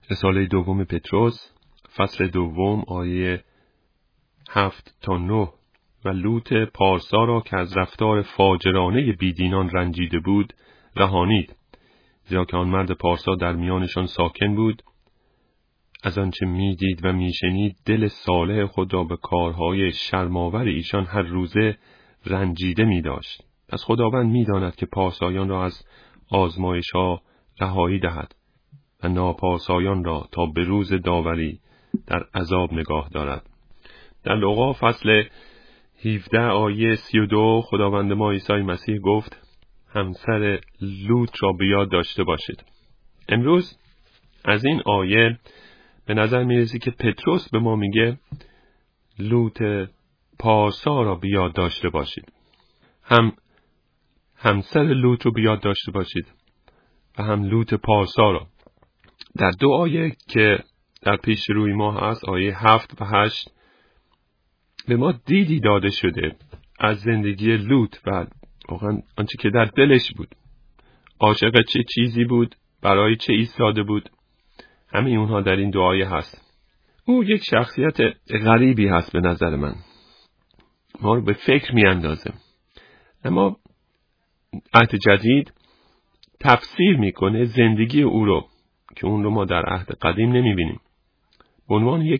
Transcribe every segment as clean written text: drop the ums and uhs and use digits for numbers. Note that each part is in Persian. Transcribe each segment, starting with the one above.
رساله دوم پتروس فصل دوم آیه 7 تا 9. و لوط پارسا را که از رفتار فاجرانه بیدینان رنجیده بود رهانید، زیرا که آن مرد پارسا در میانشان ساکن بود. از آنچه میدید و میشنید دل صالح خود را به کارهای شرم‌آور ایشان هر روزه رنجیده می‌داشت. پس خداوند می‌داند که پارسایان را از آزمایش‌ها رهایی دهد و ناپارسایان را تا به روز داوری در عذاب نگاه دارد. در لوقا فصل 17 آیه 32 خداوند ما عیسی مسیح گفت همسر لوط را به یاد داشته باشید. امروز از این آیه به نظر میرسه که پتروس به ما میگه لوط پارسا را به یاد داشته باشید. هم همسر لوط رو به یاد داشته باشید و هم لوط پارسا را. در دو آیه که در پیش روی ما هست، آیه 7 و 8، به ما دیدی داده شده از زندگی لوط و واقعا آنچه که در دلش بود، عاشق چه چیزی بود، برای چه ایستاده بود. همه اونها در این دو آیه هست. او یک شخصیت غریبی هست به نظر من، ما رو به فکر می اندازه. اما عهد جدید تفسیر میکنه زندگی او رو که اون رو ما در عهد قدیم نمی بینیم به عنوان یک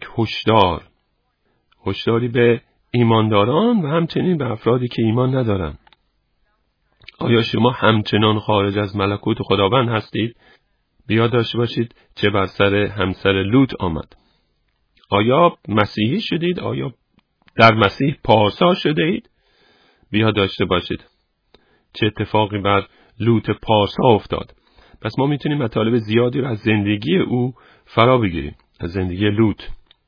هشداری به ایمانداران و همچنین به افرادی که ایمان ندارن. آیا شما همچنان خارج از ملکوت خداوند هستید؟ بیاد داشته باشید چه بر سر همسر لوط آمد. آیا مسیحی شدید؟ آیا در مسیح پارسا شده اید؟ بیاد داشته باشید چه اتفاقی بر لوط پارسا افتاد. پس ما میتونیم مطالب زیادی رو از زندگی او فرا بگیریم، از زندگی لوط.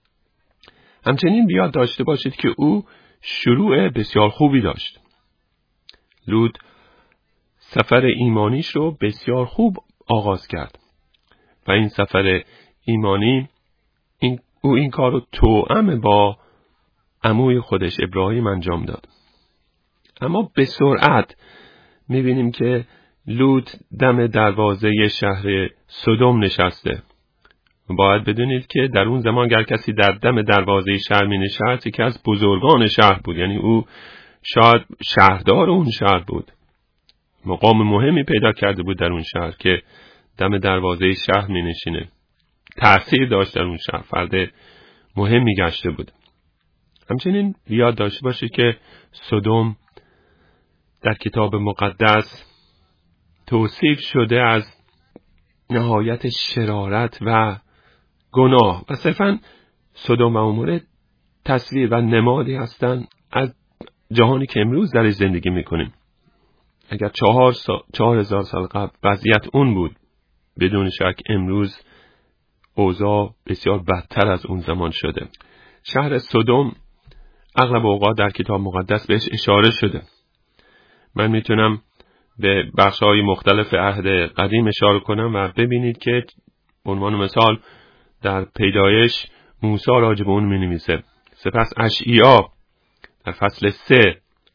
همچنین بیاد داشته باشید که او شروع بسیار خوبی داشت. لوط سفر ایمانیش رو بسیار خوب آغاز کرد و این سفر ایمانی او این کار رو توأم با عموی خودش ابراهیم انجام داد. اما به سرعت میبینیم که لوط دم دروازه شهر سدوم نشسته. باید بدونید که در اون زمان اگر کسی در دم دروازه شهر می نشست، یکی از بزرگان شهر بود، یعنی او شاید شهردار اون شهر بود، مقام مهمی پیدا کرده بود در اون شهر که دم دروازه شهر می نشینه، تأثیر داشت در اون شهر، فرد مهمی گشته بود. همچنین یاد داشته باشید که سدوم در کتاب مقدس توصیف شده از نهایت شرارت و گناه و صرفاً سدوم و عموره تصویر و نمادی هستند از جهانی که امروز در زندگی میکنیم. اگر 4000 سال قبل وضعیت اون بود، بدون شک امروز اوضاع بسیار بدتر از اون زمان شده. شهر سدوم اغلب اوقات در کتاب مقدس بهش اشاره شده. من میتونم به بخش‌های مختلف عهد قدیم اشاره کنم و ببینید که به عنوان مثال در پیدایش موسی راجع به اون می‌نویسه. سپس اشعیا در فصل 3،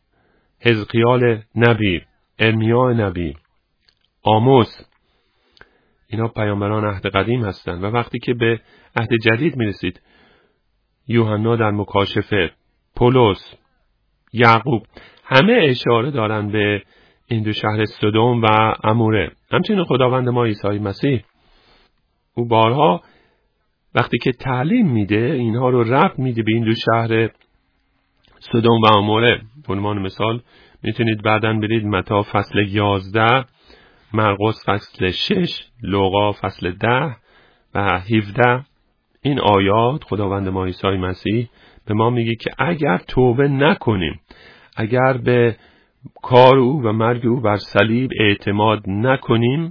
حزقیال نبی، ارمیا نبی، آموس، اینا پیامبران عهد قدیم هستند. و وقتی که به عهد جدید میرسید، یوحنا در مکاشفه، پولس، یعقوب، همه اشاره دارن به این دو شهر سدوم و عموره. همچنین خداوند ما عیسی مسیح، او بارها وقتی که تعلیم میده اینها رو ربط میده به این دو شهر سدوم و عموره. به عنوان مثال میتونید بعداً برید متی فصل 11، مرقس فصل 6، لوقا فصل 10 و 17. این آیات خداوند ما عیسی مسیح به ما میگه که اگر توبه نکنیم، اگر به کار او و مرگ او بر صلیب اعتماد نکنیم،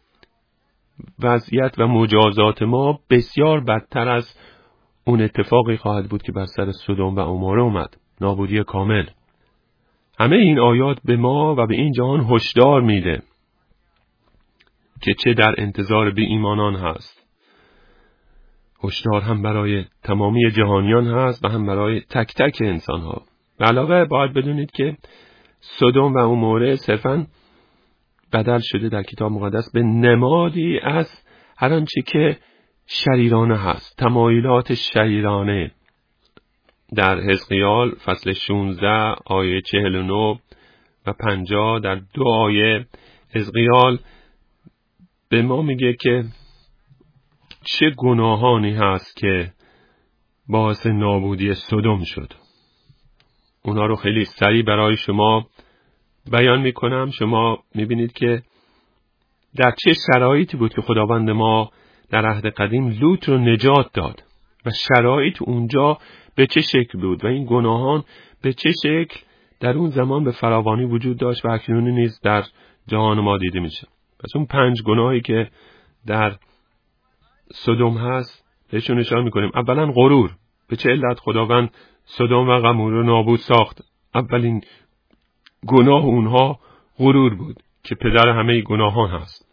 وضعیت و مجازات ما بسیار بدتر از اون اتفاقی خواهد بود که بر سر سدوم و عموره اومد، نابودی کامل. همه این آیات به ما و به این جهان هشدار میده که چه در انتظار بی ایمانان هست. هشدار هم برای تمامی جهانیان هست و هم برای تک تک انسان ها. به علاوه باید بدونید که سدوم و عموره صرفاً بدل شده در کتاب مقدس به نمادی از هر آنچه که شریرانه هست، تمایلات شریرانه. در حزقیال فصل 16 آیه 49 و 50 در 2 آیه حزقیال به ما میگه که چه گناهانی هست که باعث نابودی سدوم شد. اونا رو خیلی سریع برای شما بیان میکنم. شما میبینید که در چه شرایطی بود که خداوند ما در عهد قدیم لوط رو نجات داد و شرایط اونجا به چه شکل بود و این گناهان به چه شکل در اون زمان به فراوانی وجود داشت و اکنون نیز در جهان ما دیده میشه. پس اون 5 گناهی که در سدوم هست بهشون اشاره میکنیم. اولا غرور. به چه علت خداوند سدوم و گمور رو نابود ساخت؟ اولین گناه اونها غرور بود که پدر همه گناهان هست.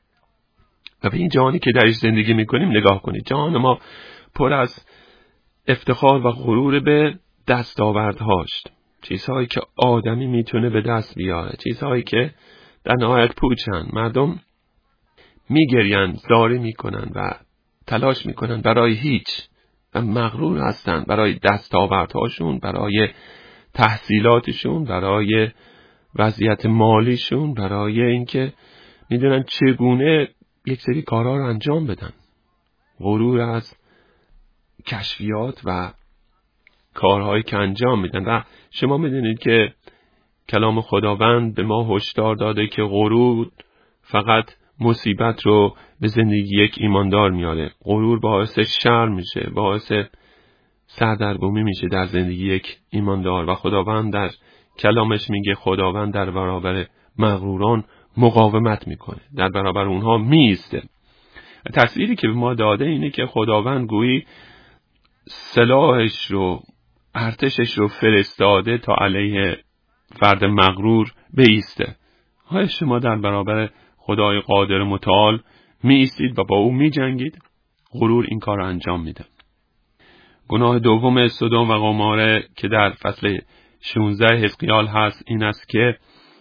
و به این جهانی که درش زندگی میکنیم نگاه کنید. جهان ما پر از افتخار و غرور به دستاوردهاش، چیزهایی که آدمی میتونه به دست بیاره، چیزهایی که در نهایت پوچن. مردم میگرین، زاری میکنن و تلاش میکنن برای هیچ و مغرور هستن برای دستاوردهاشون، برای تحصیلاتشون، برای وضعیت مالیشون، برای اینکه میدونن چگونه یک سری کارها رو انجام بدن. غرور از کشفیات و کارهایی که انجام میدن. و شما میدونید که کلام خداوند به ما هشدار داده که غرور فقط مصیبت رو به زندگی یک ایماندار میاره. غرور باعث شر میشه، باعث سردرگمی میشه در زندگی یک ایماندار. و خداوند در کلامش میگه خداوند در برابر مغروران مقاومت میکنه، در برابر اونها میسته. تصویری که به ما داده اینه که خداوند گویی سلاحش رو، ارتشش رو فرستاده تا علیه فرد مغرور بایسته. های شما در برابر خدای قادر متعال می ایستید و با او می جنگید؟ غرور این کار رو انجام میده. گناه دوم سدوم و گموره که در فصل 16 حزقیال هست این است که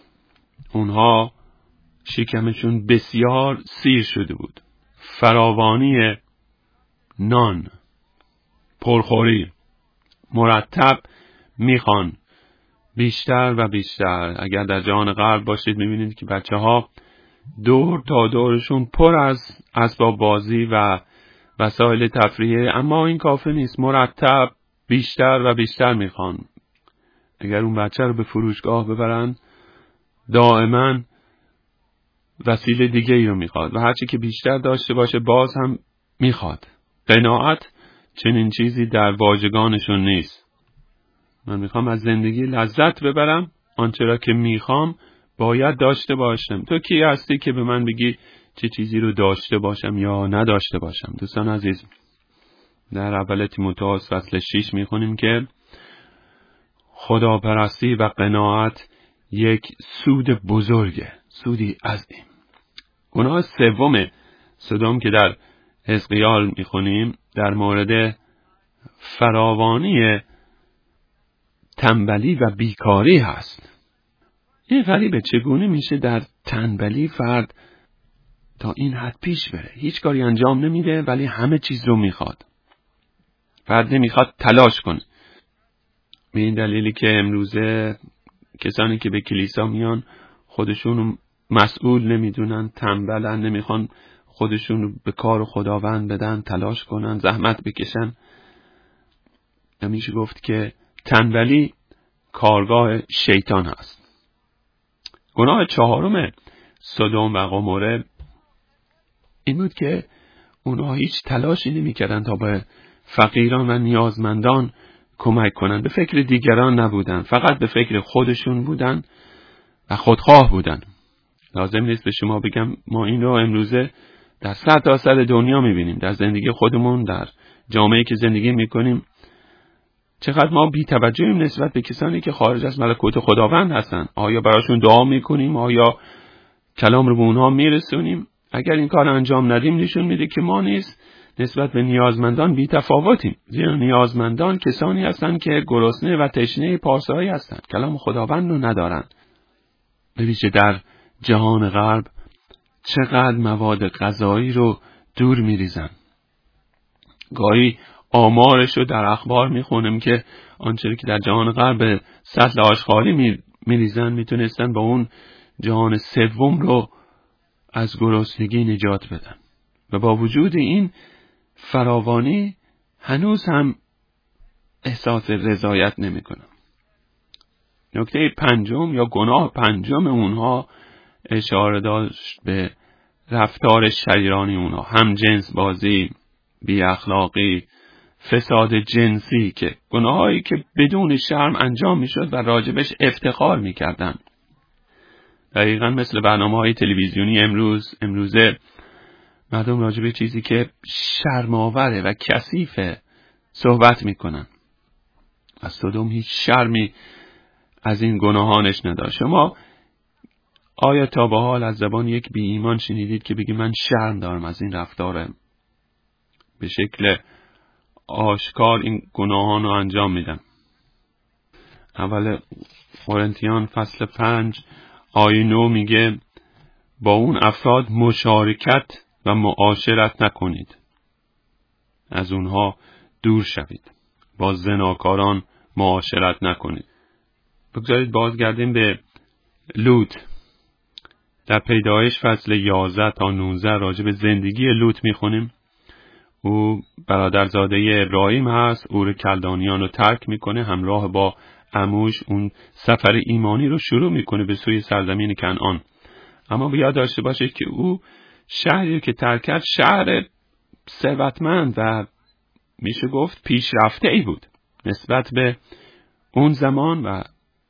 اونها شکمشون بسیار سیر شده بود. فراوانی نان، پرخوری، مرتب میخوان بیشتر و بیشتر. اگر در جهان غرب باشید میبینید که بچه ها دور تا دورشون پر از اسباب بازی و وسایل تفریحی، اما این کافی نیست. مرتب بیشتر و بیشتر میخوان. اگر اون بچه رو به فروشگاه ببرن دائما وسیله دیگه ای رو میخواد و هرچی که بیشتر داشته باشه باز هم میخواد. قناعت چنین چیزی در واژگانشون نیست. من میخوام از زندگی لذت ببرم، آنچه را که میخوام باید داشته باشم. تو کی هستی که به من بگی چه چیزی رو داشته باشم یا نداشته باشم؟ دوستان عزیز، در اول تیموتائوس فصل 6 میخونیم که خداپرستی و قناعت یک سود بزرگه، سودی عظیم. گناه سوم سدوم که در حزقیال میخونیم در مورد فراوانی تنبلی و بیکاری هست. این غریبه چگونه میشه در تنبلی فرد تا این حد پیش بره؟ هیچ کاری انجام نمیده ولی همه چیز رو میخواد. فرد نمیخواد تلاش کنه. به این دلیلی که امروزه کسانی که به کلیسا میان خودشون مسئول نمیدونن، تنبلن، نمیخوان خودشون به کار خداوند بدن، تلاش کنن، زحمت بکشن. نمیشه گفت که تنبلی کارگاه شیطان هست. گناه چهارم سدوم و گموره این بود که اونها هیچ تلاشی نمی‌کردن تا به فقیران و نیازمندان کمک کنن. به فکر دیگران نبودن، فقط به فکر خودشون بودن و خودخواه بودن. لازم نیست به شما بگم ما این رو امروزه در سرتاسر دنیا می‌بینیم، در زندگی خودمون، در جامعه‌ای که زندگی می‌کنیم. چقدر ما بی‌توجهیم نسبت به کسانی که خارج از ملکوت خداوند هستن. آیا براشون دعا می‌کنیم؟ آیا کلام رو به اونها میرسونیم؟ اگر این کار انجام ندیم نشون میده که ما نیز نسبت به نیازمندان بی‌تفاوتیم. زیرا نیازمندان کسانی هستند که گرسنه و تشنه پارسایی هستند، کلام خداوند رو ندارن. به ویژه در جهان غرب چقدر مواد غذایی رو دور میریزن. گاهی آمارش رو در اخبار میخونیم که آنچه که در جهان غرب به سطل آشغالی میریزن میتونستن با اون جهان سوم رو از گرسنگی نجات بدن و با وجود این فراوانی هنوز هم احساس رضایت نمیکنن. نکته پنجم یا گناه پنجم اونها اشاره داشت به رفتار شریرانی اونها، هم جنس بازی، بی اخلاقی، فساد جنسی، که گناهایی که بدون شرم انجام میشد و راجبش افتخار میکردن. دقیقا مثل برنامه‌های تلویزیونی امروزه مردم راجب چیزی که شرم‌آوره و کثیفه صحبت میکنن. از سدوم هیچ شرمی از این گناهانش نداشت. شما آیا تا به حال از زبان یک بی ایمان شنیدید که بگی من شرم دارم از این رفتارم؟ به شکل آشکار این گناهان رو انجام میدم. اول قرنتیان فصل 5 آیه 9 میگه با اون افراد مشارکت و معاشرت نکنید، از اونها دور شوید، با زناکاران معاشرت نکنید. بگذارید بازگردیم به لوط. در پیدایش فصل 11 تا 19 راجع به زندگی لوط میخونیم. او برادرزاده ابراهیم هست، او کلدانیان رو ترک میکنه، همراه با عموش اون سفر ایمانی رو شروع میکنه به سوی سرزمین کنعان. اما بیاد داشته باشید که او شهری که ترک کرد شهر ثروتمند و میشه گفت پیشرفته ای بود نسبت به اون زمان و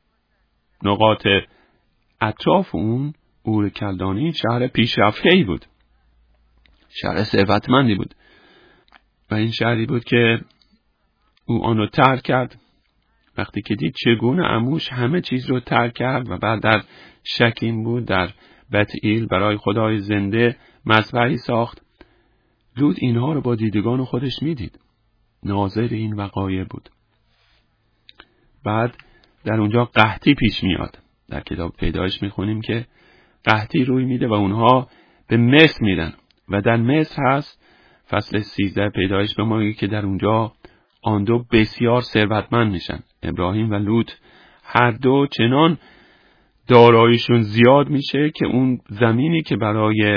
نقاط اطراف اون. اور کلدانی شهر پیشرفته ای بود، شهر ثروتمندی بود و این شهری بود که او آن رو ترک کرد. وقتی که دید چگونه عموش همه چیز رو ترک کرد و بعد در شکیم بود، در بتئیل برای خدای زنده مذبحی ساخت، لوط اینها رو با دیدگان خودش میدید، ناظر این وقایع بود. بعد در اونجا قحطی پیش میاد. در کتاب پیدایش میخونیم که قحطی روی میده و اونها به مصر میرن و در مصر هست فصل 13 پیدایش به ما میگه که در اونجا آن دو بسیار ثروتمند میشن. ابراهیم و لوط هر دو چنان داراییشون زیاد میشه که اون زمینی که برای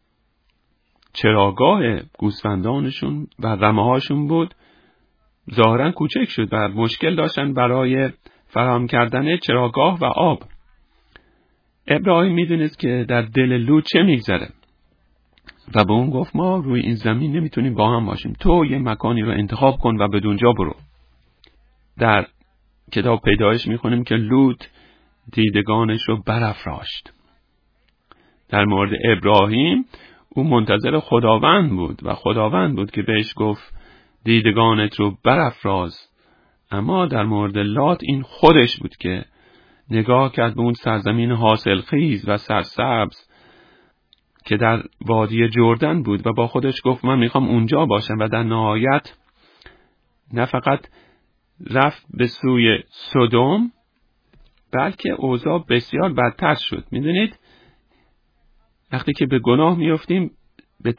چراگاه گوسفندانشون و رمه‌هاشون بود ظاهرا کوچک شد و مشکل داشتن برای فراهم کردن چراگاه و آب. ابراهیم میدونست که در دل لوط چه میگذره و به اون گفت ما روی این زمین نمیتونیم با هم باشیم، تو یه مکانی رو انتخاب کن و بدونجا برو. در کتاب پیدایش میخونیم که لوط دیدگانش رو برافراشت. در مورد ابراهیم او منتظر خداوند بود و خداوند بود که بهش گفت دیدگانت رو برافراز. اما در مورد لات این خودش بود که نگاه کرد به اون سرزمین حاصلخیز و سرسبز که در وادی جردن بود و با خودش گفت من میخوام اونجا باشم و در نهایت نه فقط رفت به سوی سدوم بلکه اوضاع بسیار بدتر شد. میدونید وقتی که به گناه میافتیم به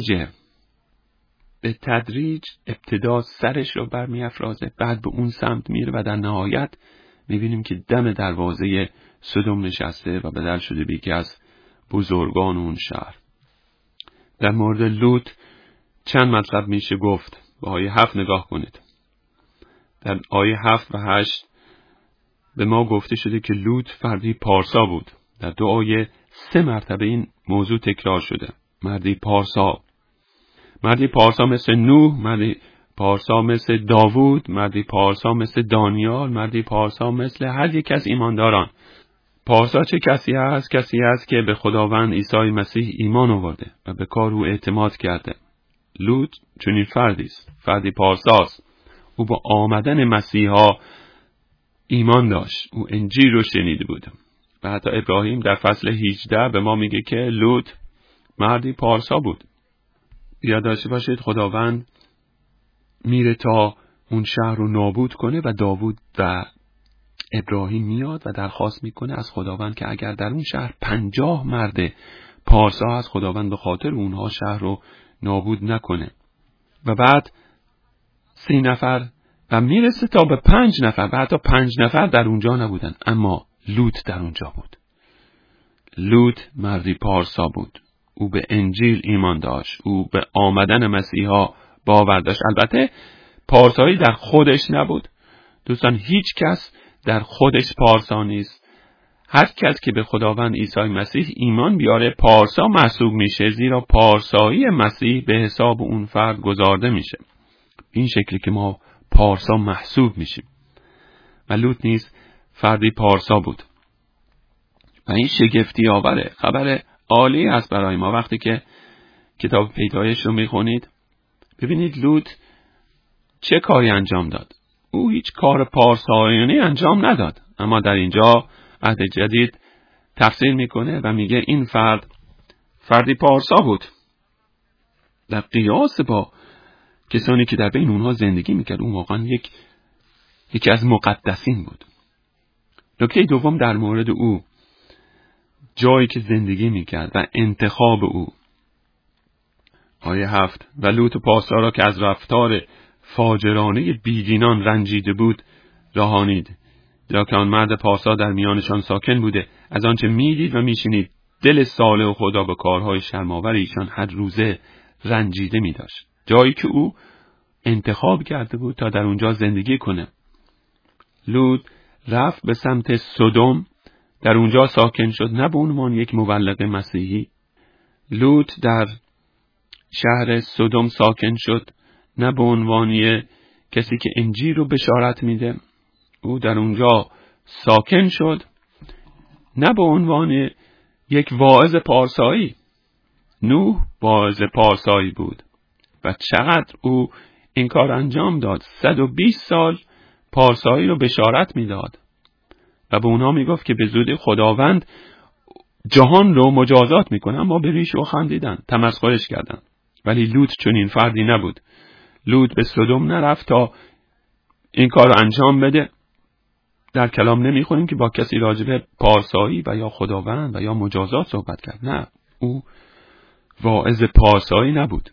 تدریج ابتدا سرش رو برمیافرازه، بعد به اون سمت میره و در نهایت میبینیم که دم دروازه سدوم نشسته و بدل شده به یکی از بزرگان اون شهر. در مورد لوط چند مطلب میشه گفت. به آیه 7 نگاه کنید. در آیه 7 و 8 به ما گفته شده که لوط فردی پارسا بود. در دو آیه 3 مرتبه این موضوع تکرار شده. مردی پارسا مثل نوح، مردی پارسا مثل داوود، مردی پارسا مثل دانیال، مردی پارسا مثل هر یک از ایمانداران. پارسا چه کسی است؟ کسی است که به خداوند عیسی مسیح ایمان آورده و به کار او اعتماد کرده. لوط چنین فردی است، فردی پارساست. او با آمدن مسیحا ایمان داشت، او انجیل رو شنیده بود. و حتی ابراهیم در فصل 18 به ما میگه که لوط مردی پارسا بود. یاد داشته باشید خداوند میره تا اون شهر رو نابود کنه و داوود و ابراهیم میاد و درخواست میکنه از خداوند که اگر در اون شهر 50 مرد پارسا از خداوند به خاطر اونها شهر رو نابود نکنه. و بعد 30 نفر و میرسه تا به 5 نفر و حتی 5 نفر در اونجا نبودن، اما لوط در اونجا بود. لوط مردی پارسا بود. او به انجیل ایمان داشت. او به آمدن مسیحا باور داشت. البته پارسایی در خودش نبود. دوستان، هیچ کس در خودش پارسا نیست. هر کس که به خداوند عیسی مسیح ایمان بیاره پارسا محسوب میشه، زیرا پارسایی مسیح به حساب اون فرد گذارده میشه. این شکلی که ما پارسا محسوب میشیم. و لوط نیز فردی پارسا بود. و این شگفتی آوره، خبر عالی است برای ما. وقتی که کتاب پیدایش رو میخونید ببینید لوط چه کاری انجام داد. او هیچ کار پارسایانه انجام نداد، اما در اینجا عهد جدید تفسیر میکنه و میگه این فردی پارسا بود در قیاس با کسانی که در بین اونها زندگی میکرد. اون واقعا یکی از مقدسین بود. نکته دوم در مورد او، جایی که زندگی میکرد و انتخاب او. آیه 7: و لوط پارسا را که از رفتار فاجرانه بیدینان رنجیده بود رهانید، زیرا که آن مرد پارسا در میانشان ساکن بوده. از آنچه میدید و میشنید دل صالح خدا به کارهای شرم‌آور ایشان هر روزه رنجیده می‌داشت. جایی که او انتخاب کرده بود تا در اونجا زندگی کنه. لوط رفت به سمت سدوم، در اونجا ساکن شد، نه به عنوان یک مبلغ مسیحی. لوط در شهر سدوم ساکن شد، نه به عنوان کسی که انجیل رو بشارت میده. او در اونجا ساکن شد نه به عنوان یک واعظ پارسایی. نوح واعظ پارسایی بود و چقدر او این کار انجام داد. 120 سال پارسایی رو بشارت میداد و به اونها میگفت که به زودی خداوند جهان رو مجازات میکنه، اما به ریش و خندیدن، تمسخرش کردن. ولی لوط چون این فردی نبود. لوط به سدوم نرفت تا این کار رو انجام بده. در کلام نمیخونیم که با کسی راجب پارسایی و یا خداوند و یا مجازات صحبت کرد. نه، او واعظ پارسایی نبود.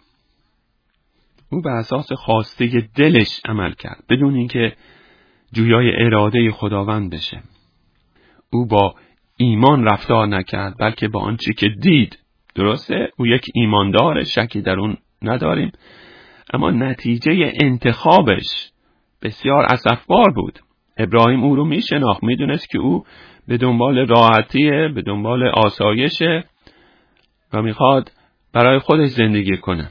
او به اساس خواسته دلش عمل کرد بدون اینکه جویای اراده خداوند بشه. او با ایمان رفتار نکرد، بلکه با آنچه که دید. درسته او یک ایماندار، شکی در اون نداریم، اما نتیجه انتخابش بسیار اسفبار بود. ابراهیم او رو میشناخت، میدونست که او به دنبال راحتیه، به دنبال آسایشه و میخواد برای خودش زندگی کنه.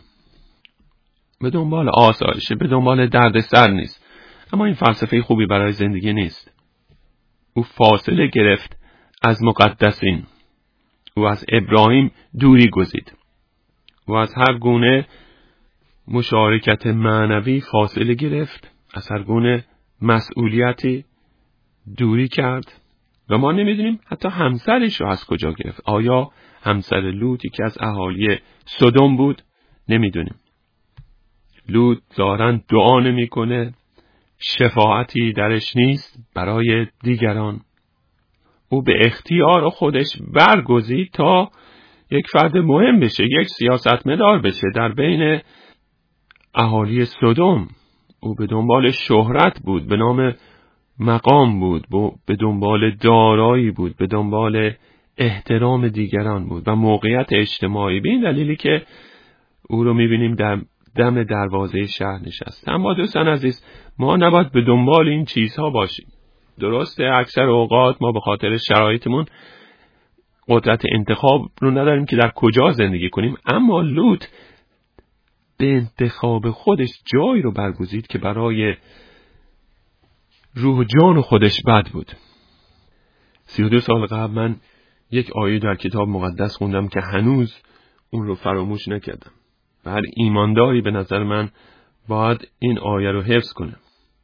به دنبال آسایشه، به دنبال دردسر نیست. اما این فلسفه خوبی برای زندگی نیست. او فاصله گرفت از مقدسین. او از ابراهیم دوری گزید. او از هر گونه مشارکت معنوی فاصله گرفت، از هر گونه مسئولیتی دوری کرد و ما نمیدونیم حتی همسرش رو از کجا گرفت. آیا همسر لوط که از اهالی سدوم بود؟ نمیدونیم. لوط ظاهراً دعا نمیکنه، شفاعتی درش نیست برای دیگران. او به اختیار خودش برگزید تا یک فرد مهم بشه، یک سیاستمدار بشه در بین اهالی سدوم. او به دنبال شهرت بود، به نام مقام بود، به دنبال دارایی بود، به دنبال احترام دیگران بود و موقعیت اجتماعی. به این دلیلی که او رو میبینیم در دم دروازه شهر نشسته. اما دوستان عزیز، ما نباید به دنبال این چیزها باشیم. درسته اکثر اوقات ما به خاطر شرایطمون قدرت انتخاب رو نداریم که در کجا زندگی کنیم، اما لوط به انتخاب خودش جایی رو برگزید که برای روح و جان خودش بد بود. 32 سال قبل من یک آیه در کتاب مقدس خوندم که هنوز اون رو فراموش نکردم و هر ایمانداری به نظر من باید این آیه رو حفظ کنه.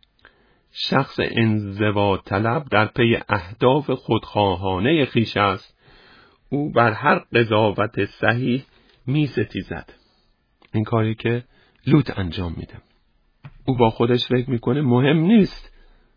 شخص انزوا طلب در پی اهداف خودخواهانه خویش است، او بر هر قضاوت صحیح می ستیزد. این کاری که لوط انجام میده. او با خودش فکر میکنه مهم نیست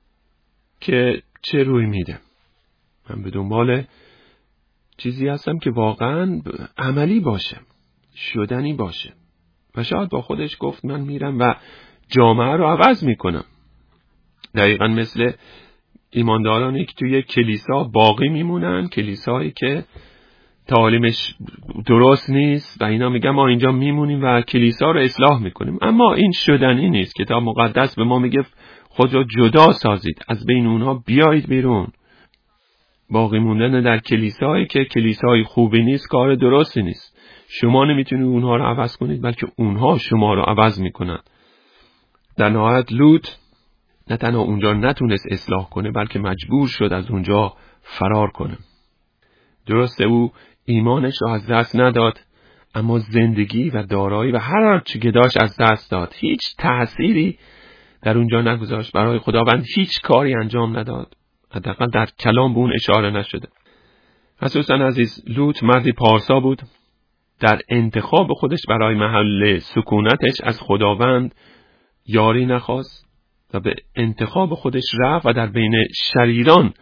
که چه روی میده، من به دنبال چیزی هستم که واقعا عملی باشه، شدنی باشه. و شاید با خودش گفت من میرم و جامعه رو عوض میکنم. دقیقا مثل ایماندارانی که توی کلیسا باقی میمونن، کلیسایی که تعالیمش درست نیست و اینا میگن ما اینجا میمونیم و کلیسا رو اصلاح میکنیم. اما این شدنی نیست. کتاب مقدس به ما میگه خود را جدا سازید، از بین اونها بیایید بیرون. باقی موندن در کلیسایی که کلیسای خوبی نیست کار درستی نیست. شما نمیتونید اونها رو عوض کنید، بلکه اونها شما رو عوض میکنن. در نهایت لوط نه تنها اونجا نتونست اصلاح کنه، بلکه مجبور شد از اونجا فرار کنه. درسته او ایمانش رو از دست نداد، اما زندگی و دارایی و هر چی که داشت از دست داد. هیچ تأثیری در اونجا نگذاشت. برای خداوند هیچ کاری انجام نداد. حداقل در کلام به اون اشاره نشده. خصوصا عزیز، لوط مردی پارسا بود. در انتخاب خودش برای محل سکونتش از خداوند یاری نخواست و به انتخاب خودش رفت و در بین شریران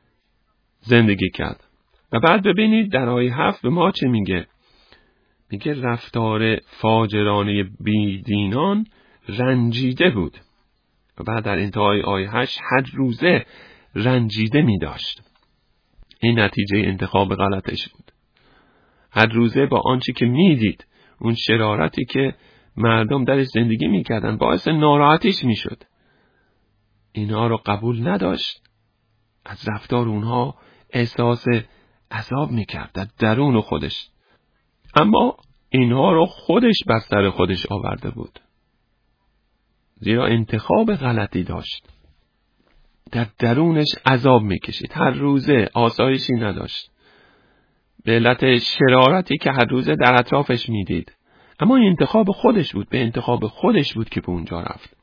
زندگی کرد. و بعد ببینید در آیه 7 به ما چه میگه؟ میگه رفتار فاجرانه بیدینان رنجیده بود. و بعد در انتهای آیه 8 هر روزه رنجیده می داشت. این نتیجه انتخاب غلطش بود. هر روزه با آنچه که می دید، اون شرارتی که مردم درش زندگی می کردن باعث ناراحتیش می شد. اینها رو قبول نداشت. از رفتار اونها احساس عذاب می کرد در درون خودش. اما اینها رو خودش بر سر خودش آورده بود. زیرا انتخاب غلطی داشت. در درونش عذاب میکشید. هر روزه آسایشی نداشت. به علت شرارتی که هر روزه در اطرافش میدید. اما این انتخاب خودش بود. به انتخاب خودش بود که به اونجا رفت.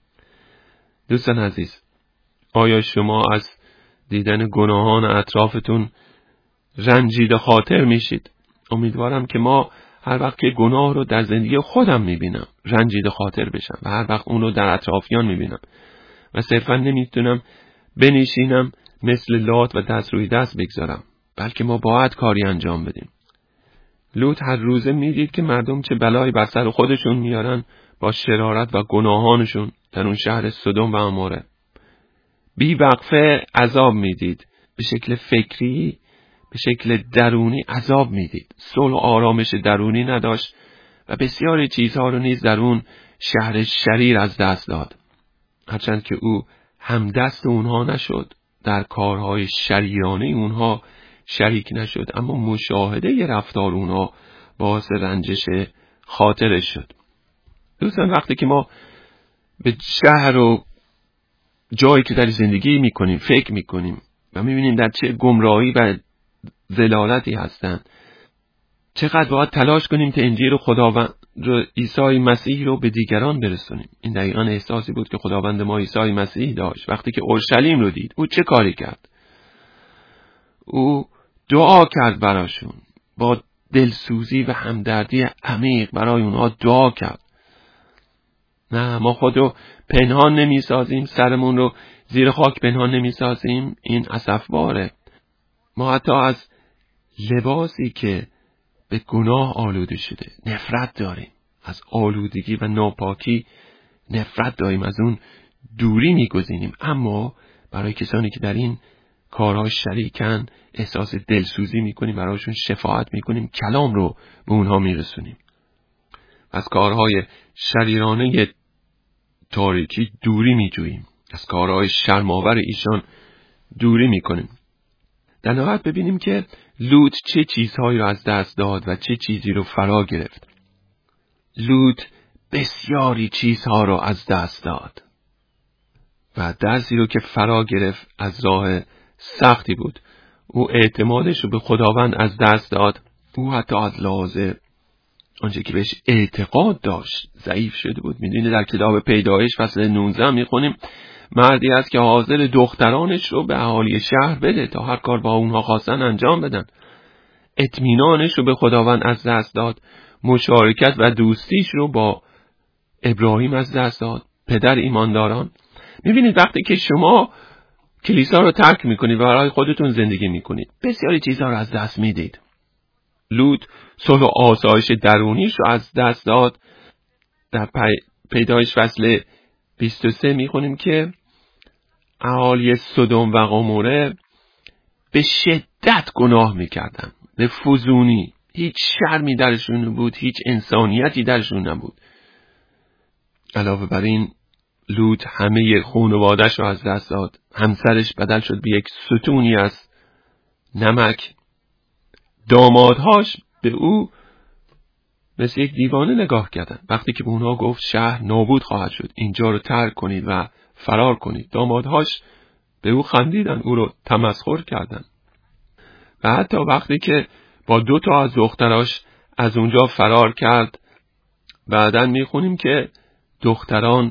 دوستان عزیز، آیا شما از دیدن گناهان اطرافتون رنجیده خاطر میشید؟ امیدوارم که ما هر وقت که گناه رو در زندگی خودم میبینم رنجیده خاطر بشم و هر وقت اون رو در اطرافیان میبینم و صرفا نمیتونم بنشینم مثل لات و دست روی دست بگذارم، بلکه ما باید کاری انجام بدیم. لوط هر روزه میدید که مردم چه بلایی بر سر خودشون میارن با شرارت و گناهانشون در اون شهر سدوم و عموره. بی وقفه عذاب میدید، به شکل فکری، به شکل درونی عذاب میدید. صلح و آرامش درونی نداشت و بسیاری چیزها رو نیز در اون شهر شریر از دست داد. هرچند که او همدست اونها نشد، در کارهای شریرانه اونها شریک نشد، اما مشاهده رفتار اونها باعث رنجش خاطرش شد. دوستان، وقتی که ما به شهر و جایی که در زندگی میکنیم فکر میکنیم و میبینیم در چه گمراهی و ضلالتی هستن، چقدر باید تلاش کنیم تا انجیل خداوند رو، عیسی مسیح رو به دیگران برسونیم. این دقیقاً احساسی بود که خداوند ما عیسی مسیح داشت. وقتی که اورشلیم رو دید، او چه کاری کرد؟ او دعا کرد براشون، با دلسوزی و همدردی عمیق برای اونها دعا کرد. نه، ما خود رو پنهان نمی سازیم، سرمون رو زیر خاک پنهان نمی سازیم. این اسفباره. ما حتی از لباسی که به گناه آلوده شده نفرت داریم. از آلودگی و ناپاکی نفرت داریم، از اون دوری می‌گزینیم. اما برای کسانی که در این کارها شریکن احساس دلسوزی می‌کنیم، برایشون شفاعت می‌کنیم، کلام رو به اونها می‌رسونیم. از کارهای شریرانه تاریکی دوری می‌جوییم، از کارهای شرم‌آور ایشان دوری می‌کنیم. در نهایت ببینیم که لوط چه چیزهایی رو از دست داد و چه چیزی رو فرا گرفت. لوط بسیاری چیزها رو از دست داد و درسی رو که فرا گرفت از راه سختی بود. او اعتمادش رو به خداوند از دست داد. او حتی از لحاظ آنچه که بهش اعتقاد داشت ضعیف شده بود. میدونید در کتاب پیدایش فصل 19 میخونیم مردی است که حاضر دخترانش رو به اهالی شهر بده تا هر کار با اونها خواستن انجام بدن. اطمینانش رو به خداوند از دست داد. مشارکت و دوستیش رو با ابراهیم از دست داد، پدر ایمانداران. میبینید وقتی که شما کلیسا رو ترک میکنید و برای خودتون زندگی میکنید، بسیاری چیزها رو از دست میدید. لوط صلح و آسایش درونیش رو از دست داد در پیدایش فصل 23 میخونیم که اهالی سدوم و گموره به شدت گناه میکردن، به فزونی. هیچ شرمی درشون نبود، هیچ انسانیتی درشون نبود. علاوه بر این لوط همه خانواده‌اش رو از دست داد. همسرش بدل شد به یک ستونی از نمک. دامادهاش به او مثل یک دیوانه نگاه کردن. وقتی که به اونها گفت شهر نابود خواهد شد، اینجا رو ترک کنید و فرار کنید، دامادهاش به او خندیدن، او رو تمسخر کردن. و حتی وقتی که با 2 از دختراش از اونجا فرار کرد، بعداً میخونیم که دختران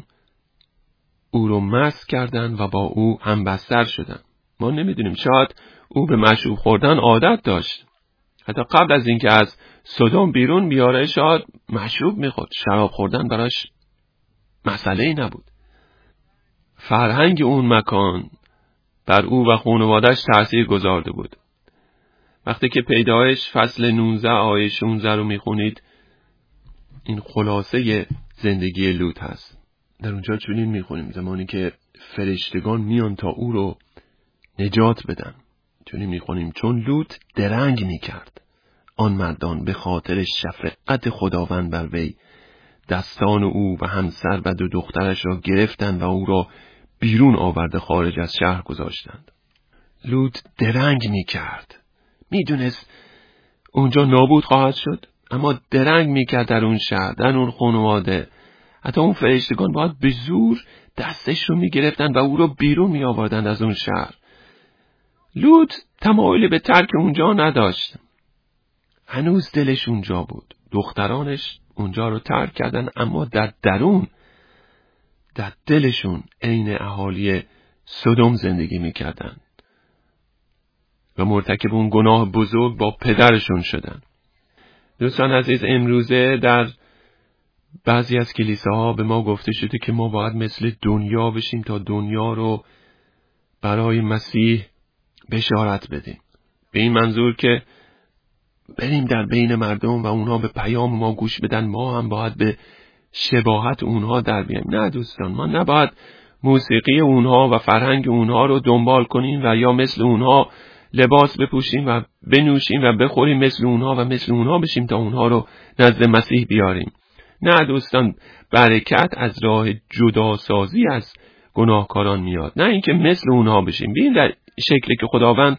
او رو مست کردن و با او هم بستر شدن. ما نمیدونیم، شاید او به مشروب خوردن عادت داشت. حتی قبل از اینکه از سدوم بیرون بیاره شاید مشروب میخورد. شراب خوردن براش مسئله‌ای نبود. فرهنگ اون مکان بر او و خانواده‌اش تأثیر گذارده بود. وقتی که پیدایش فصل 19 آیه 16 رو میخونید، این خلاصه زندگی لوط هست. در اونجا چنین میخونیم: زمانی که فرشتگان میان تا او رو نجات بدن، چنین میخونیم: چون لوط درنگ میکرد، آن مردان به خاطر شفقت خداوند بر وی دستان او و همسر و 2 دخترش را گرفتند و او را بیرون آورده خارج از شهر گذاشتند. لوط درنگ میکرد، میدونست اونجا نابود خواهد شد، اما درنگ میکرد در اون شهر، در اون خانواده. حتی اون فرشتگان باید به زور دستش رو میگرفتن و او رو بیرون میآوردند از اون شهر. لوط تمایلی به ترک اونجا نداشت. هنوز دلش اونجا بود. دخترانش اونجا رو ترک کردن، اما در درون، در دلشون عین اهالی سدوم زندگی میکردن و مرتکب اون گناه بزرگ با پدرشون شدن. دوستان عزیز، امروزه در بعضی از کلیساها به ما گفته شده که ما باید مثل دنیا بشیم تا دنیا رو برای مسیح بشارت بدیم. به این منظور که بریم در بین مردم و اونها به پیام ما گوش بدن، ما هم باید به شباهت اونها در بیاییم. نه دوستان، ما نباید موسیقی اونها و فرهنگ اونها رو دنبال کنیم و یا مثل اونها لباس بپوشیم و بنوشیم و بخوریم مثل اونها و مثل اونها بشیم تا اونها رو نزد مسیح بیاریم. نه دوستان، برکت از راه جداسازی از گناهکاران میاد، نه اینکه مثل اونها بشیم. ببین در شکلی که خداوند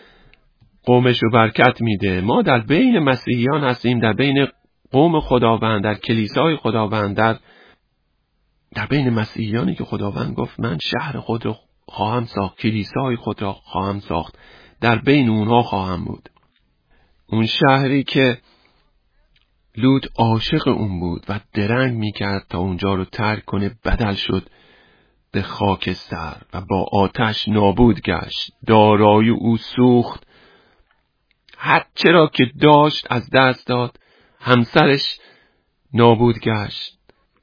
قومش رو برکت میده. ما در بین مسیحیان هستیم، در بین قوم خداوند، در کلیسای خداوند، در بین مسیحیانی که خداوند گفت من شهر خود رو خواهم ساخت، کلیسای خود را خواهم ساخت، در بین اونها خواهم بود. اون شهری که لوط عاشق اون بود و درنگ میکرد تا اونجا رو ترک کنه، بدل شد به خاکستر و با آتش نابود گشت. دارایی او سوخت، هر چرا که داشت از دست داد. همسرش نابود گشت.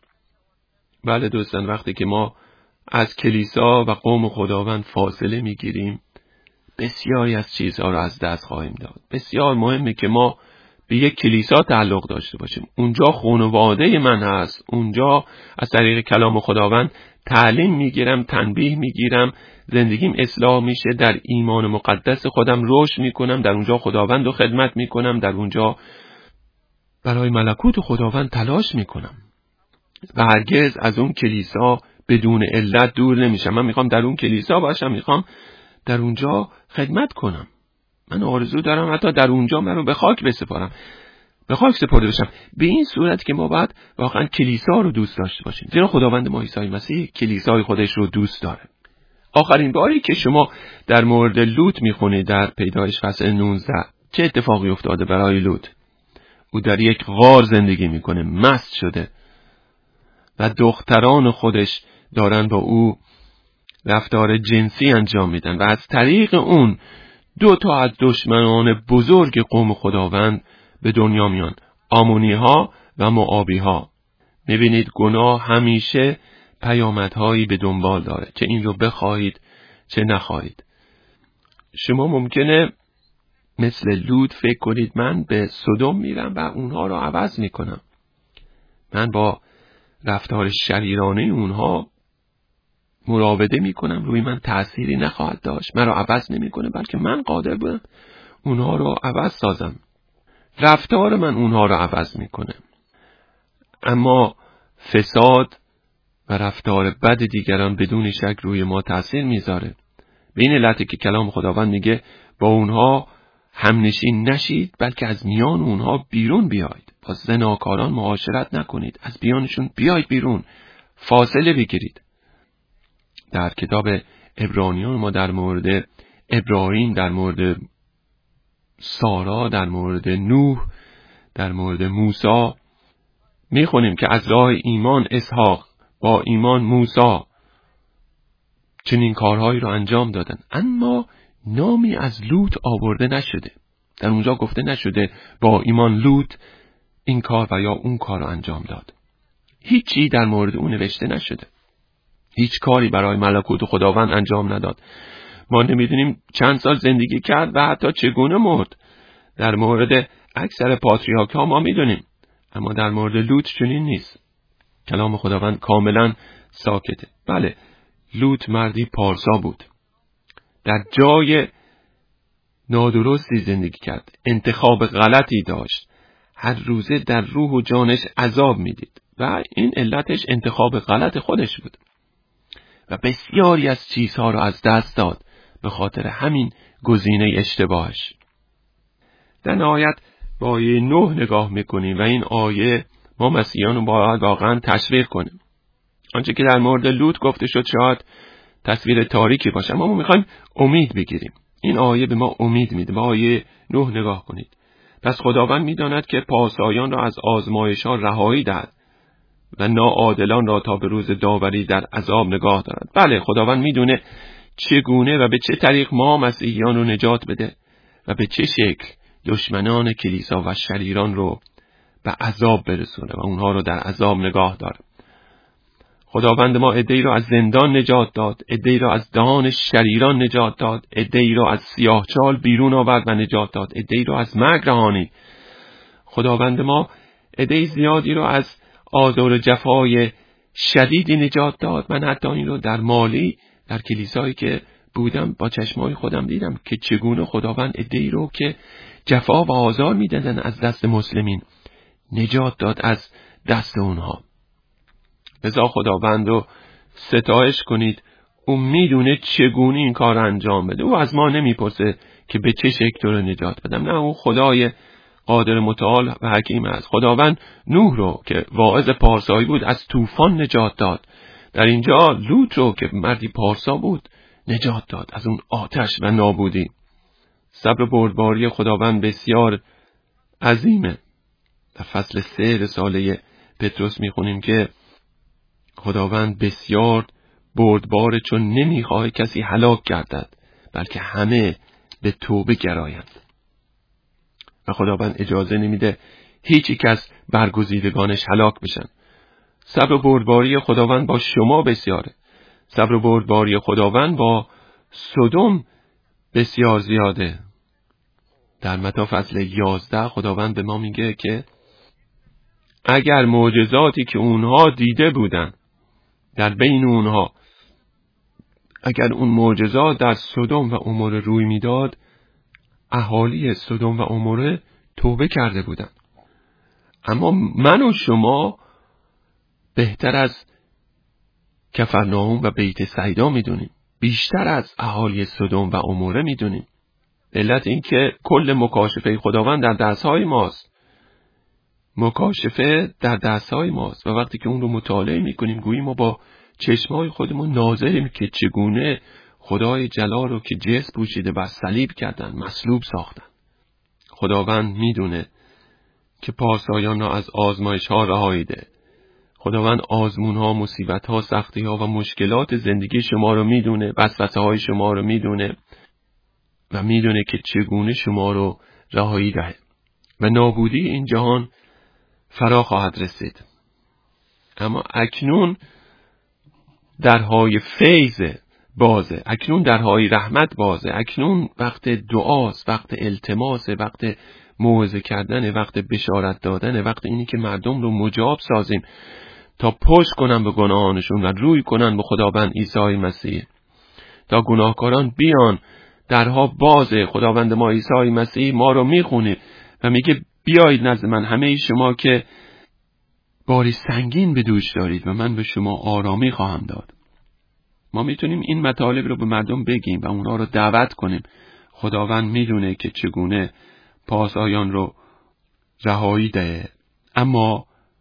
بله دوستان، وقتی که ما از کلیسا و قوم خداوند فاصله میگیریم، بسیاری از چیزها رو از دست خواهیم داد. بسیار مهمه که ما به یک کلیسا تعلق داشته باشیم. اونجا خانواده من هست. اونجا از طریق کلام خداوند تعلیم میگیرم، تنبیه میگیرم، زندگیم اصلاح میشه، در ایمان مقدس خودم رشد میکنم، در اونجا خداوند رو خدمت میکنم، در اونجا برای ملکوت خداوند تلاش میکنم و هرگز از اون کلیسا بدون علت دور نمیشم. من میخوام در اون کلیسا باشم، میخوام در اونجا خدمت کنم. من آرزو دارم حتی در اونجا من رو به خاک بسپارم، به خاک سپرده بشم. به این صورت که ما باید واقعا کلیسا رو دوست داشته باشیم، زیرا خداوند ما عیسی مسیح کلیسای خودش رو دوست داره. آخرین باری که شما در مورد لوط میخونید در پیدایش فصل 19، چه اتفاقی افتاده برای لوط؟ او در یک غار زندگی میکنه، مست شده و دختران خودش دارن با او رفتار جنسی انجام میدن و از طریق اون 2 از دشمنان بزرگ قوم خداوند به دنیا میان، آمونی ها و موآبی ها. میبینید گناه همیشه پیامدهایی به دنبال داره، چه این رو بخواهید چه نخواهید. شما ممکنه مثل لوط فکر کنید من به سدوم میرم و اونها رو عوض میکنم. من با رفتار شریرانه اونها مراوده میکنم، روی من تأثیری نخواهد داشت، من را عوض نمیکنه، بلکه من قادر بودم اونها را عوض سازم. رفتار من اونها را عوض میکنه. اما فساد و رفتار بد دیگران بدون شک روی ما تأثیر میذاره. به این علته که کلام خداوند میگه با اونها همنشین نشید، بلکه از میان اونها بیرون بیایید. با زناکاران معاشرت نکنید، از میانشون بیایید بیرون، فاصله بگیرید. در کتاب عبرانیان ما در مورد ابراهیم، در مورد سارا، در مورد نوح، در مورد موسی میخونیم که از راه ایمان اسحاق با ایمان موسی چنین کارهایی رو انجام دادن، اما نامی از لوط آورده نشده. در اونجا گفته نشده با ایمان لوط این کار و یا اون کار رو انجام داد. هیچی در مورد اون نوشته نشده. هیچ کاری برای ملکوت خداوند انجام نداد. ما نمیدونیم چند سال زندگی کرد و حتی چگونه مرد. در مورد اکثر پاتریارک ها ما میدونیم، اما در مورد لوط چنین نیست. کلام خداوند کاملا ساکته. بله، لوط مردی پارسا بود، در جای نادرستی زندگی کرد، انتخاب غلطی داشت، هر روزه در روح و جانش عذاب میدید و این علتش انتخاب غلط خودش بود و بسیاری از چیزها رو از دست داد به خاطر همین گزینه اشتباهش. در نهایت با آیه 9 نگاه میکنیم و این آیه ما مسیحیان رو باید واقعا تشویق کنیم. آنچه که در مورد لوط گفته شد شاید تصویر تاریکی باشه، اما ما میخوایم امید بگیریم. این آیه به ما امید میده. با آیه 9 نگاه کنید. پس خداوند میداند که پاسایان را از آزمایش ها رهایی دهد و ناعادلان را تا به روز داوری در عذاب نگاه دارد. بله، خداوند میدونه چگونه و به چه طریق ما مسیحیان رو نجات بده و به چه شکل دشمنان کلیسا و شریران رو به عذاب برسونه و اونها رو در عذاب نگاه داره. خداوند ما عده‌ای را از زندان نجات داد، عده‌ای را از دهان شریران نجات داد، عده‌ای را از سیاهچال بیرون آورد و نجات داد، عده‌ای را از مرگ رهانید. خداوند ما عده‌ای زیادی را از آزار و جفای شدیدی نجات داد. من حتی این رو در مالی، در کلیسایی که بودم با چشمای خودم دیدم که چگونه خداوند عده‌ای رو که جفا و آزار میدادن از دست مسلمین نجات داد از دست اونها. لذا خداوند رو ستایش کنید. او میدونه چگونه این کار انجام بده. او از ما نمیپرسه که به چه شکل تو رو نجات بدم. نه، او خدای قادر متعال و حکیم است. خداوند نوح رو که واعظ پارسایی بود از طوفان نجات داد. در اینجا لوط رو که مردی پارسا بود نجات داد از اون آتش و نابودی. صبر و بردباری خداوند بسیار عظیمه. در فصل 3 رساله پتروس میخونیم که خداوند بسیار بردبار، چون نمیخواه کسی هلاک گردد بلکه همه به توبه گرایند. و خداوند اجازه نمیده هیچ یک از برگزیدگانش هلاک بشن. صبر و بردباری خداوند با شما بسیاره. صبر و بردباری خداوند با سدوم بسیار زیاده. در متی فصل 11 خداوند به ما میگه که اگر معجزاتی که اونها دیده بودن در بین اونها، اگر اون معجزات در سدوم و عموره روی میداد، اهالی سدوم و عموره توبه کرده بودن. اما من و شما بهتر از کفرناهم و بیت سیدا میدونیم، بیشتر از اهالی سدوم و عموره میدونیم. علت این که کل مکاشفه خداوند در دستهای ماست. مکاشفه در دستهای ماست و وقتی که اون رو مطالعه میکنیم گویی ما با چشمای خودمون ناظریم که چگونه خدای جلال رو که جسم پوشیده و صلیب کردن، مصلوب ساختن. خداوند میدونه که پارسایان را از آزمایش ها رهایی ده. خداوند آزمون ها، مصیبت ها، سختی ها و مشکلات زندگی شما رو میدونه، وسوسه های شما رو میدونه و میدونه که چگونه شما رو رهایی دهه و نابودی این جهان فرا خواهد رسید. اما اکنون درهای فیض بازه، اکنون درهای رحمت بازه، اکنون وقت دعاست، وقت التماس، وقت موعظه کردن، وقت بشارت دادن، وقت اینی که مردم رو مجاب سازیم تا پشت کنن به گناهانشون و روی کنن به خداوند عیسی مسیح، تا گناهکاران بیان. درها بازه. خداوند ما عیسی مسیح ما رو میخونه و میگه بیایید نزد من همه شما که باری سنگین به دوش دارید و من به شما آرامی خواهم داد. ما میتونیم این مطالب رو به مردم بگیم و اونا رو دعوت کنیم. خداوند میدونه که چگونه پاسایان رو رهایی ده، اما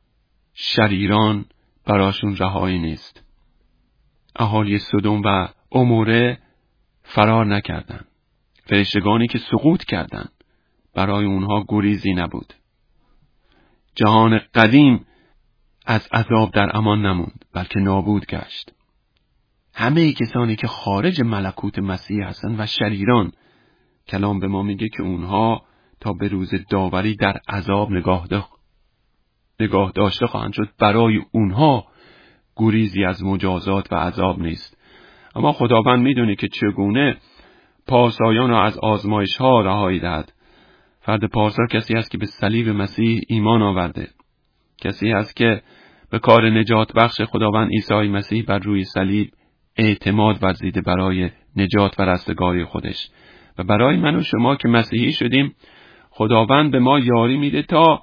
شریران براشون رهایی نیست. اهالی سدوم و عموره فرار نکردن. فرشتگانی که سقوط کردن برای اونها گریزی نبود. جهان قدیم از عذاب در امان نموند، بلکه نابود گشت. همه کسانی که خارج ملکوت مسیح هستند و شریران، کلام به ما میگه که اونها تا به روز داوری در عذاب نگاه داشته خواهند شد. برای اونها گریزی از مجازات و عذاب نیست. اما خداوند میدونه که چگونه پارسایان را از آزمایش ها رهایی دهد. فرد پارسا کسی است که به صلیب مسیح ایمان آورده، کسی است که به کار نجات بخش خداوند عیسی مسیح بر روی صلیب اعتماد ورزیده برای نجات و رستگاری خودش. و برای من و شما که مسیحی شدیم، خداوند به ما یاری میده تا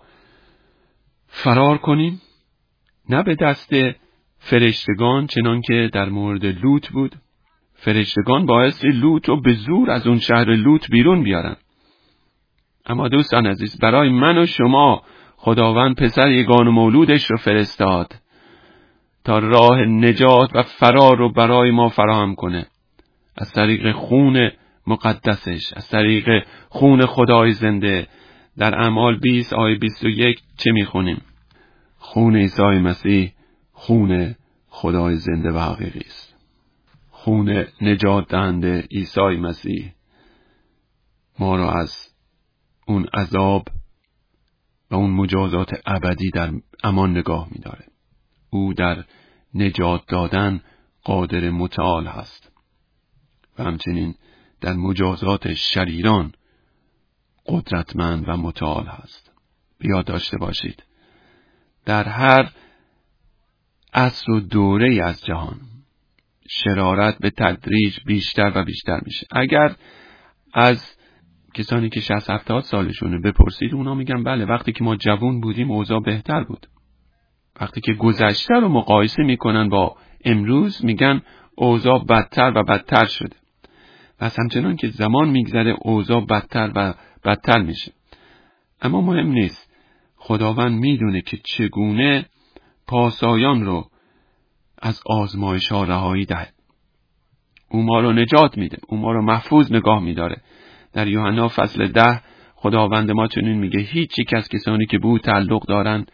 فرار کنیم، نه به دست فرشتگان چنان که در مورد لوط بود. فرشتگان باعث لوط رو به زور از اون شهر لوط بیرون بیارن. اما دوستان عزیز، برای من و شما خداوند پسر یگانه مولودش رو فرستاد تا راه نجات و فرار رو برای ما فراهم کنه. از طریق خون مقدسش، از طریق خون خدای زنده. در اعمال 20 آیه 21 چه میخونیم؟ خون عیسی مسیح خون خدای زنده و حقیقی است. خون نجات دهنده عیسی مسیح ما را از اون عذاب و اون مجازات ابدی در امان نگاه می‌داره. او در نجات دادن قادر متعال هست و همچنین در مجازات شریران قدرتمند و متعال هست. بیاد داشته باشید در هر عصر و دوره از جهان شرارت به تدریج بیشتر و بیشتر میشه. اگر از کسانی که 60-70 سالشونه بپرسید، اونا میگن بله وقتی که ما جوان بودیم اوضاع بهتر بود. وقتی که گذشته رو مقایسه میکنن با امروز، میگن اوضاع بدتر و بدتر شده. و همچنان که زمان میگذره اوضاع بدتر و بدتر میشه. اما مهم نیست. خداوند میدونه که چگونه پاسایان رو از آزمایش ها رهایی دهد. او ما رو نجات میده، او ما رو محفوظ نگاه میداره. در یوحنا فصل 10 خداوند ما چنین میگه هیچ یک از کسانی که به او تعلق دارن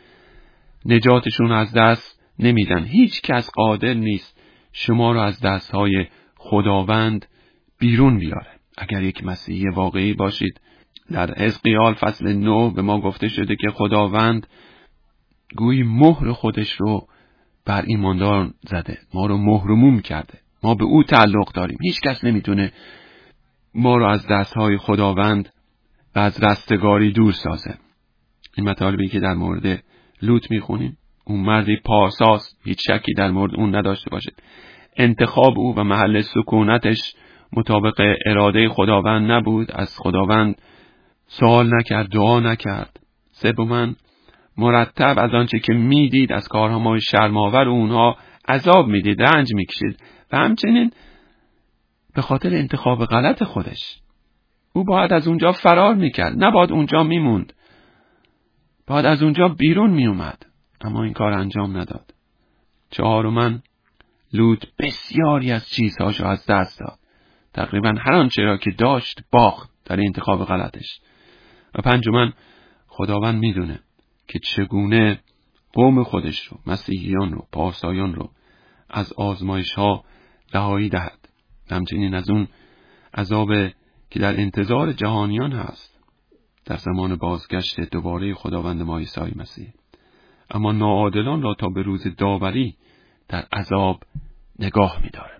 نجاتشون از دست نمیدن. هیچ کس قادر نیست شما رو از دستهای خداوند بیرون بیاره. اگر یک مسیحی واقعی باشید، در حزقیال فصل 9 به ما گفته شده که خداوند گویی مهر خودش رو بر ایماندار زده، ما رو مهرموم کرده. ما به او تعلق داریم. هیچ کس نمیتونه ما رو از دستهای خداوند و از رستگاری دور سازه. این مطالبی که در مورد لوط میخونیم، اون مردی پارساست، هیچ شکی در مورد اون نداشته باشید. انتخاب او و محل سکونتش مطابق اراده خداوند نبود. از خداوند سوال نکرد، دعا نکرد. سوماً مرتب از آنچه که میدید از کارهای شرم‌آور اونها عذاب میدید، رنج میکشید. و همچنین به خاطر انتخاب غلط خودش او باید از اونجا فرار میکرد، نباید اونجا میموند، باید از اونجا بیرون میومد، اما این کار انجام نداد. چهارماً لوط بسیاری از چیزهاشو از دست داد. تقریبا هر آنچه را که داشت باخت در انتخاب غلطش. و پنجماً خداوند میدونه که چگونه قوم خودش رو، مسیحیان رو، پارسایان رو از آزمایش ها رهایی دهد. همچنین از اون عذاب که در انتظار جهانیان هست در زمان بازگشت دوباره خداوند ما عیسی مسیح. اما ناعادلان را تا به روز داوری در عذاب نگاه می‌داره.